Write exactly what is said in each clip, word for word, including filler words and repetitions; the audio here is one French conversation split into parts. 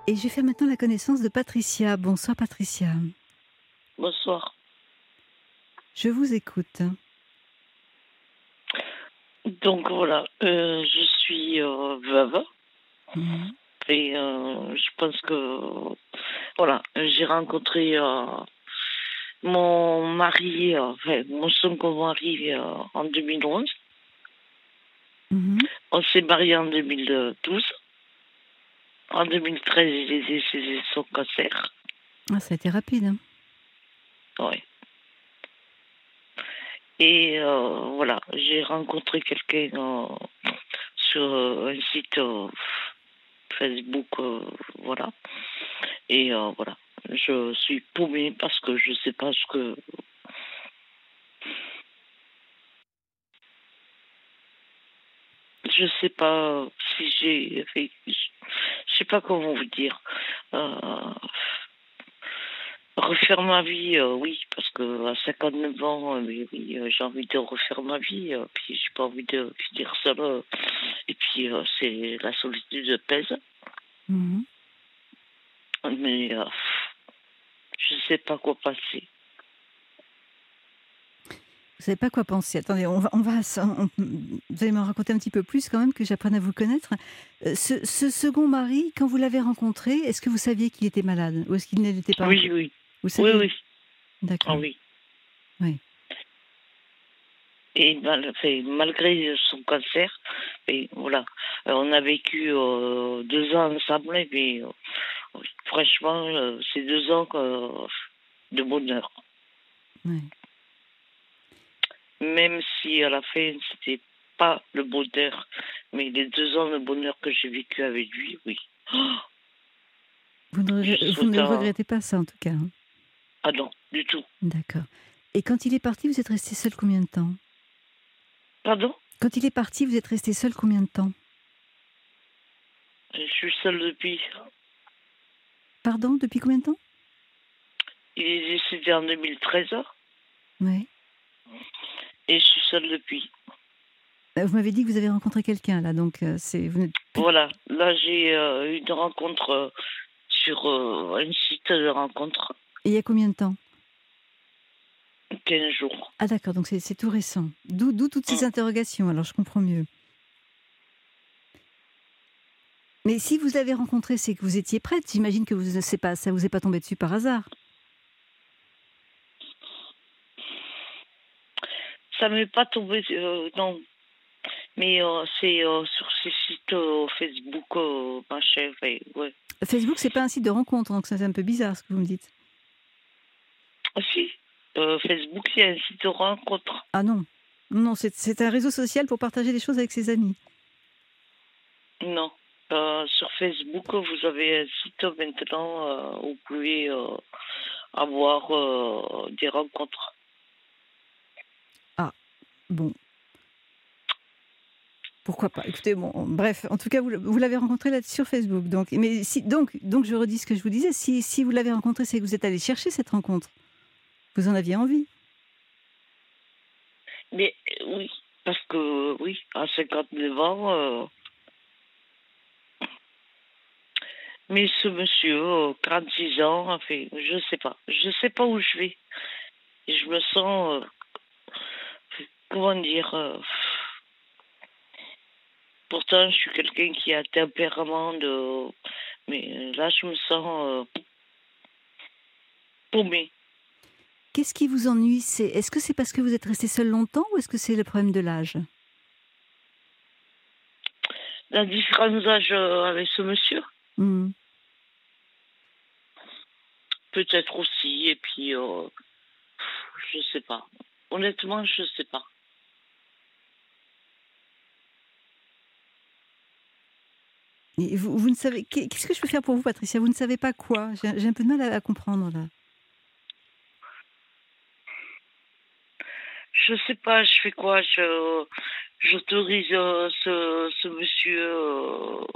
Et je vais faire maintenant la connaissance de Patricia. Bonsoir Patricia. Bonsoir. Je vous écoute. Donc voilà, euh, je suis euh, veuve Mmh. et euh, je pense que voilà, j'ai rencontré euh, mon mari, euh, enfin mon second mari euh, en deux mille onze. Mmh. On s'est mariés en deux mille douze. En deux mille treize, il est décédé de son cancer. Ah, ça a été rapide. Hein. Ouais. Et euh, voilà, j'ai rencontré quelqu'un euh, sur euh, un site euh, Facebook, euh, voilà. Et euh, voilà, je suis paumée parce que je sais pas ce que... Je sais pas si j'ai fait... Je sais pas comment vous dire. Euh, refaire ma vie, euh, oui, parce que à cinquante-neuf ans, euh, mais oui, euh, j'ai envie de refaire ma vie, euh, puis j'ai pas envie de finir seule. euh, et puis euh, c'est la solitude pèse. Mmh. Mais euh, je sais pas quoi passer. Vous savez pas quoi penser. Attendez, on va on va s on vous allez m'en raconter un petit peu plus quand même, que j'apprenne à vous connaître. Heu, ce ce second mari, quand vous l'avez rencontré, est-ce que vous saviez qu'il était malade? Ou est-ce qu'il ne l'était pas Oui, encore? oui, Vous oui, saviez? oui, ah D'accord, oui. oui. Et mal- fait, malgré son cancer, et voilà, euh, on a vécu euh, deux ans ensemble, mais euh, franchement, euh, c'est deux ans euh, de bonheur. Ouais. Même si à la fin, c'était pas le bonheur, mais les deux ans de bonheur que j'ai vécu avec lui, oui. Oh, Vous ne je re vous souhaite ne un... regrettez pas ça en tout cas, hein? Ah non, du tout. D'accord. Et quand il est parti, vous êtes restée seule combien de temps? Pardon? Quand il est parti, vous êtes restée seule combien de temps? Je suis seule depuis. Pardon, depuis combien de temps? Il est décédé en deux mille treize Ouais. et je suis seule depuis. Bah, vous m'avez dit que vous avez rencontré quelqu'un là, donc heu, c'est vous n'êtes plus. Voilà, là j'ai euh, eu une rencontre euh, sur euh, un site de rencontre, Et il y a combien de temps? quinze jours. Ah d'accord, donc c'est c'est tout récent. D'où d'où toutes ces Hum. interrogations, alors je comprends mieux. Mais si vous l'avez rencontré, c'est que vous étiez prête. J'imagine que vous c'est pas ça vous est pas tombé dessus par hasard? Ça m'est pas tombé, euh, non, mais euh, c'est euh, sur ces sites euh, Facebook, euh, machin, ouais, ouais. Facebook, c'est pas un site de rencontre, donc ça c'est un peu bizarre ce que vous me dites. Ah si, euh, Facebook, il y a un site de rencontre. Ah non. Non, c'est c'est un réseau social pour partager des choses avec ses amis. Non. Euh, sur Facebook, vous avez un site maintenant euh, où vous pouvez euh, avoir euh, des rencontres. Ah, bon, pourquoi pas. Écoutez, bon, bref, en tout cas, vous l vous l'avez rencontré là sur Facebook, donc mais si donc donc je redis ce que je vous disais, si si vous l'avez rencontré, c'est que vous êtes allée chercher cette rencontre. Vous en aviez envie? Mais euh, oui, parce que oui, à cinquante-neuf ans, euh, mais ce monsieur, euh, quarante-six ans, enfin, je sais pas. Je sais pas où je vais. Et je me sens, euh, comment dire, euh, pourtant je suis quelqu'un qui a un tempérament de... Mais là, je me sens euh, paumée. Qu'est-ce qui vous ennuie? C'est est-ce que c'est parce que vous êtes restée seule longtemps ou est-ce que c'est le problème de l'âge? La différence d'âge euh, avec ce monsieur, Mmh. peut-être aussi, et puis, euh, je sais pas. Honnêtement, je sais pas. Et vous vous ne savez qu'est qu'est-ce que je peux faire pour vous, Patricia? Vous ne savez pas quoi? J'ai j'ai un peu de mal à à comprendre là. Je sais pas, je fais quoi? Je j'autorise euh, ce, ce monsieur. euh,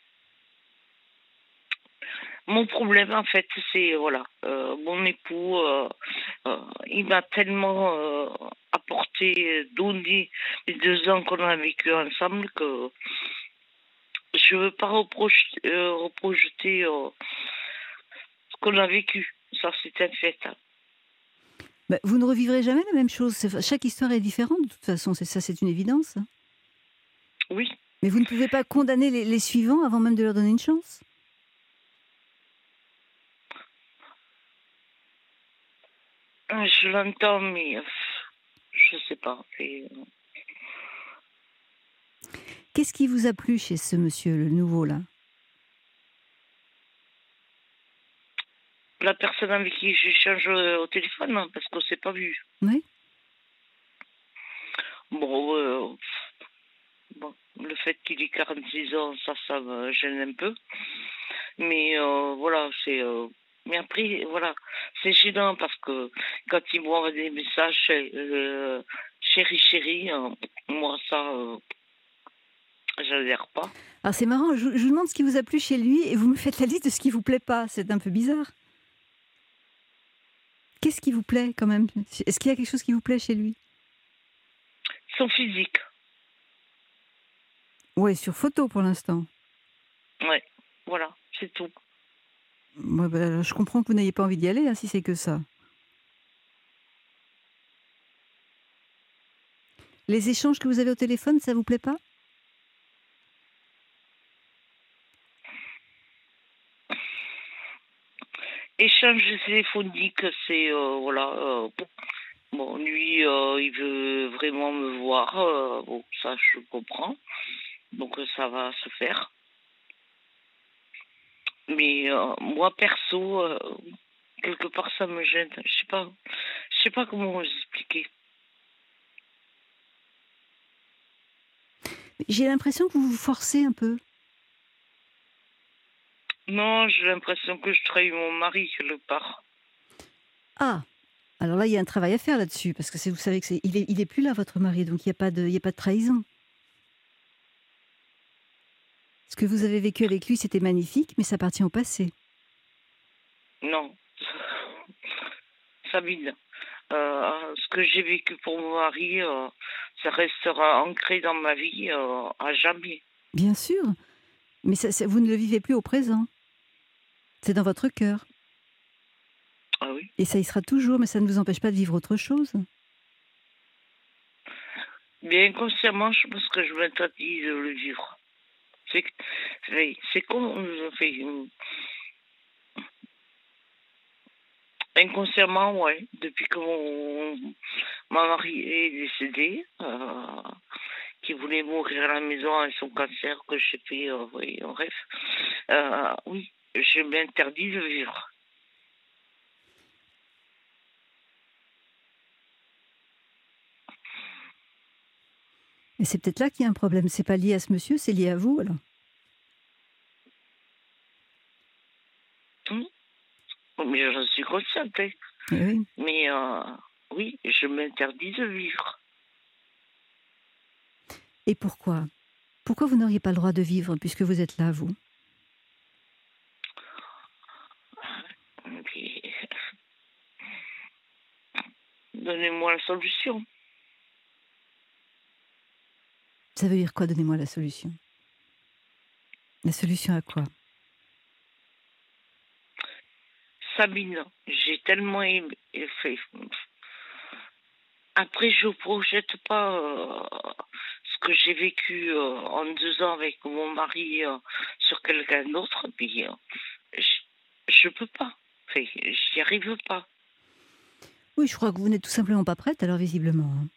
Mon problème, en fait, c'est voilà, euh, mon époux, euh, euh, il m'a tellement euh, apporté, donné les deux ans qu'on a vécu ensemble que Je veux pas reprocher, euh, reprojeter euh, ce qu'on a vécu. Ça, c'est un fait. Hein. Bah, vous ne revivrez jamais la même chose. C'est- Chaque histoire est différente, de toute façon. C'est ça, c'est une évidence. Hein. Oui, Mais vous ne pouvez pas condamner les, les suivants avant même de leur donner une chance. je l'entends, mais euh, je sais pas. Et, euh, Qu'est-ce qui vous a plu chez ce monsieur, le nouveau, là? la personne avec qui j'échange euh, au téléphone, hein, parce qu'on s'est pas vu. Oui. Bon, euh, bon, le fait qu'il ait quarante-six ans, ça, ça me gêne un peu. Mais euh, voilà, c'est. Euh, mais après, voilà, c'est gênant parce que quand il m'envoie des messages, euh, chérie, chérie, euh, moi, ça, euh, j'adhère pas. Alors c'est marrant, je, je vous demande ce qui vous a plu chez lui et vous me faites la liste de ce qui vous plaît pas. C'est un peu bizarre. Qu'est-ce qui vous plaît quand même? Est-ce qu'il y a quelque chose qui vous plaît chez lui? Son physique, Ouais, sur photo pour l'instant. ouais, voilà, c'est tout. Ouais, bah, je comprends que vous n'ayez pas envie d'y aller, hein, si c'est que ça. Les échanges que vous avez au téléphone, ça vous plaît pas? Échange téléphonique, c'est, euh, voilà, euh, bon, lui, euh, il veut vraiment me voir, euh, bon, ça, je comprends, donc euh, ça va se faire. Mais euh, moi, perso, euh, quelque part, ça me gêne. Je sais pas, je sais pas comment vous expliquer. J'ai l'impression que vous vous forcez un peu. Non, j'ai l'impression que je trahis mon mari quelque part. Ah, alors là, il y a un travail à faire là-dessus, parce que c'est- vous savez que c'est, il est, il est plus là, votre mari, donc il n'y a pas de, il y a pas de trahison. Ce que vous avez vécu avec lui, c'était magnifique, mais ça appartient au passé. Non, Sabine, euh, ce que j'ai vécu pour mon mari, euh, ça restera ancré dans ma vie euh, à jamais. Bien sûr, mais ça- ça- vous ne le vivez plus au présent. C'est dans votre cœur. Ah oui. Et ça y sera toujours, mais ça ne vous empêche pas de vivre autre chose. Bien inconsciemment, je pense que je m'interdis de le vivre. C'est c'est c'est con, on fait, inconsciemment, ouais. Depuis que mon, mon mari est décédé, euh, qui voulait mourir à la maison avec son cancer, que j'ai fait, euh, oui, en rêve, euh, oui, je m'interdis de vivre. Et c'est peut-être là qu'il y a un problème. C'est pas lié à ce monsieur, c'est lié à vous, alors. Hum. Mais j'en suis consciente, hein. Eh oui. Mais euh, oui, je m'interdis de vivre. Et pourquoi? Pourquoi vous n'auriez pas le droit de vivre, puisque vous êtes là, vous? Mais donnez-moi la solution. Ça veut dire quoi? Donnez-moi la solution. La solution à quoi? Sabine, j'ai tellement aimé. Fait. Après, je ne projette pas euh, ce que j'ai vécu euh, en deux ans avec mon mari euh, sur quelqu'un d'autre. Mais euh, je ne peux pas. Fait, j'y arrive pas. Oui, je crois que vous n'êtes tout simplement pas prête, alors visiblement. hein.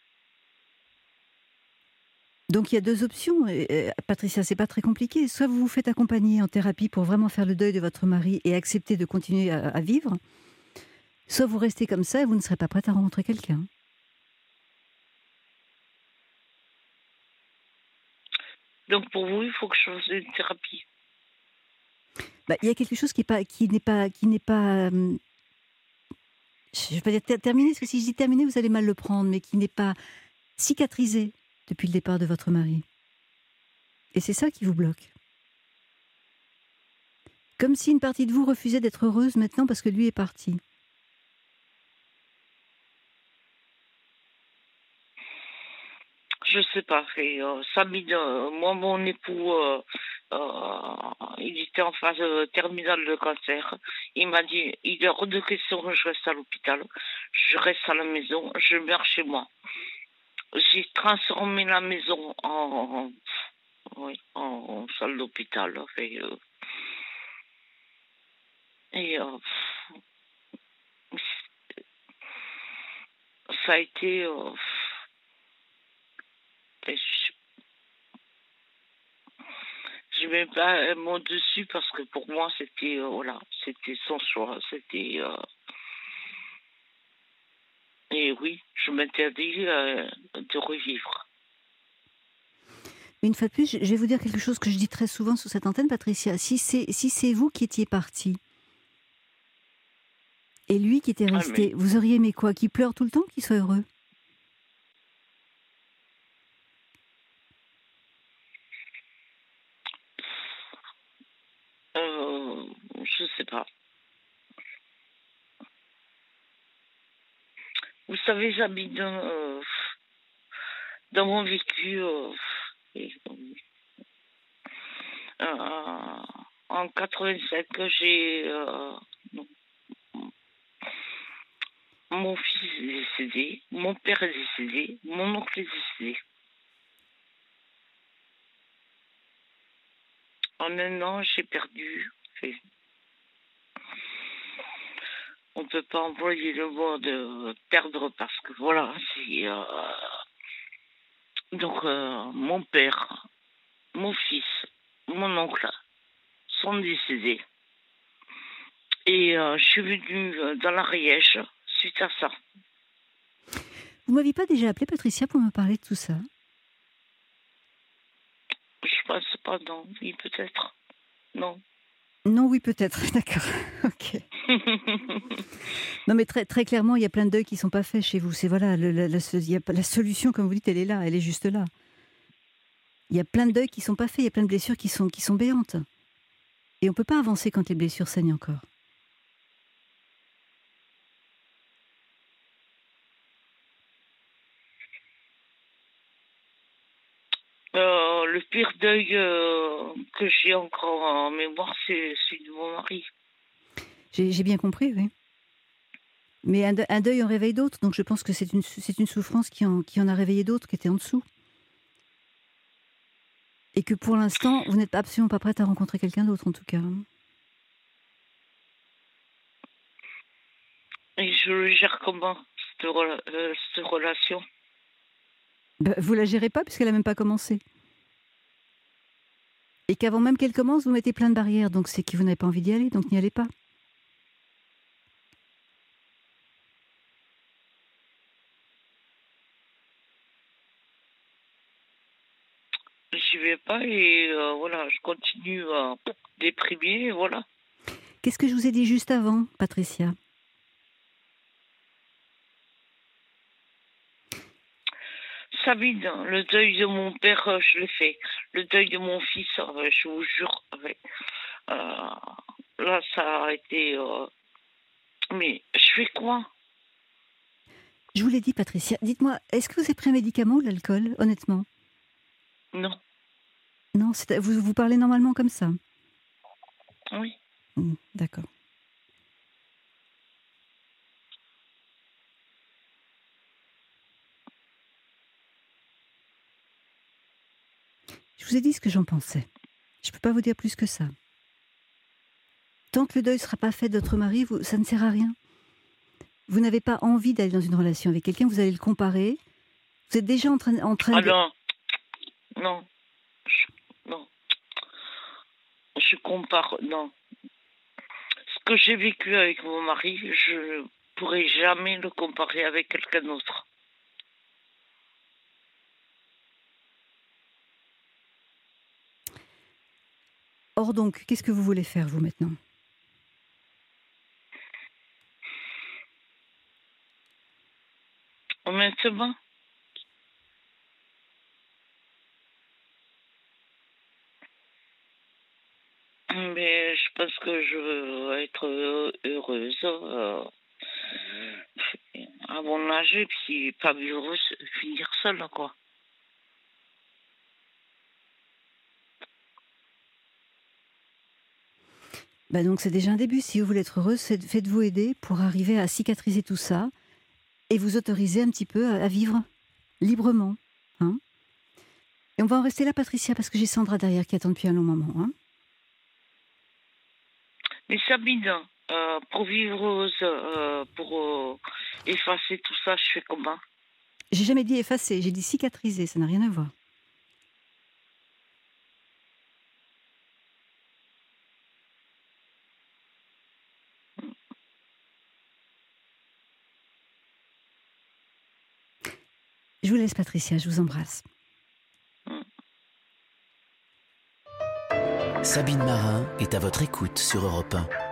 Donc il y a deux options. Et, euh, Patricia, c'est pas très compliqué. Soit vous vous faites accompagner en thérapie pour vraiment faire le deuil de votre mari et accepter de continuer à, à vivre, soit vous restez comme ça et vous ne serez pas prête à rencontrer quelqu'un. Donc pour vous, il faut que je fasse une thérapie. Bah, il y a quelque chose qui n'est pas, qui n'est pas, qui n'est pas. euh, je ne vais pas dire ter- terminé, parce que si je dis terminé, vous allez mal le prendre, mais qui n'est pas cicatrisé depuis le départ de votre mari. Et c'est ça qui vous bloque. Comme si une partie de vous refusait d'être heureuse maintenant parce que lui est parti. je sais pas. Et, euh, Sabine, euh, moi, mon époux, euh, euh, il était en phase euh, terminale de cancer. Il m'a dit, il est hors de question que je reste à l'hôpital. Je reste à la maison, je meurs chez moi. J'ai transformé la maison en, oui, en salle d'hôpital. Et, euh, et euh, ça a été... euh, et je je mets pas un mot dessus parce que pour moi, c'était euh, voilà, c'était son choix. C'était... euh, et oui, je m'interdis euh, de revivre. Mais une fois de plus, je je vais vous dire quelque chose que je dis très souvent sur cette antenne, Patricia. Si c'est si c'est vous qui étiez partie et lui qui était Ah, mais resté, vous auriez aimé quoi? Qu'il pleure tout le temps, qu'il soit heureux? euh, je sais pas. Vous savez, j'habite dans, euh, dans mon vécu. Euh, et, euh, en quatre-vingt-sept, j'ai euh, non, mon fils est décédé, mon père est décédé, mon oncle est décédé. En un an, j'ai perdu. Et on ne peut pas employer le mot de perdre parce que voilà, c'est euh, donc euh, mon père, mon fils, mon oncle sont décédés. Et euh, je suis venue euh, dans l'Ariège suite à ça. Vous m'aviez pas déjà appelé, Patricia, pour me parler de tout ça? Je pense pas, non. Oui, peut-être. Non. Non, oui, peut-être. D'accord. Ok. Non, mais très, très clairement, il y a plein de deuils qui sont pas faits chez vous. C'est voilà, le- la, la, il y a pas- la solution, comme vous dites, elle est là, elle est juste là. Il y a plein de deuils qui sont pas faits, il y a plein de blessures qui sont, qui sont béantes. Et on peut pas avancer quand les blessures saignent encore. Euh, le pire deuil euh, que j'ai encore en mémoire, c'est celui de mon mari. J'ai j'ai bien compris, oui. Mais un, de- un deuil en réveille d'autres, donc je pense que c'est une, c'est une souffrance qui en, qui en a réveillé d'autres qui étaient en dessous. Et que pour l'instant, vous n'êtes absolument pas prête à rencontrer quelqu'un d'autre, en tout cas. Et je le gère comment, cette, rela- euh, cette relation? Bah, vous la gérez pas puisqu'elle a même pas commencé. Et qu'avant même qu'elle commence, vous mettez plein de barrières, donc c'est que vous n'avez pas envie d'y aller, donc n'y allez pas. J'y vais pas et euh, voilà, je continue à déprimer, et voilà. Qu'est-ce que je vous ai dit juste avant, Patricia? Sabine, le deuil de mon père, euh, je l'ai fait. Le deuil de mon fils, euh, je vous jure, ouais. Euh, là, ça a été... euh, Mais je fais quoi? Je vous l'ai dit, Patricia. Dites-moi, est-ce que vous avez pris un médicament ou l'alcool, honnêtement? Non. Non, c'est- vous, vous parlez normalement comme ça. Oui. Hmm, d'accord. Je vous ai dit ce que j'en pensais. Je ne peux pas vous dire plus que ça. Tant que le deuil ne sera pas fait de votre mari, vous, ça ne sert à rien. Vous n'avez pas envie d'aller dans une relation avec quelqu'un, vous allez le comparer. Vous êtes déjà en train, en train Ah de... non. Non. Je, non. Je compare... Non. Ce que j'ai vécu avec mon mari, je ne pourrai jamais le comparer avec quelqu'un d'autre. Or donc, qu'est-ce que vous voulez faire, vous, maintenant? Honnêtement, mais je pense que je veux être heu- heureuse euh, à mon âge et puis pas vivre, finir seule, quoi. Bah donc c'est déjà un début. Si vous voulez être heureuse, c'est- faites-vous aider pour arriver à cicatriser tout ça et vous autoriser un petit peu à, à vivre librement. Hein. Et on va en rester là, Patricia, parce que j'ai Sandra derrière qui attend depuis un long moment. Hein. Mais Sabine, euh, pour vivre heureuse, euh, pour euh, effacer tout ça, je fais comment? J'ai jamais dit effacer, j'ai dit cicatriser, ça n'a rien à voir. Je vous laisse, Patricia, je vous embrasse. Sabine Marin est à votre écoute sur Europe un.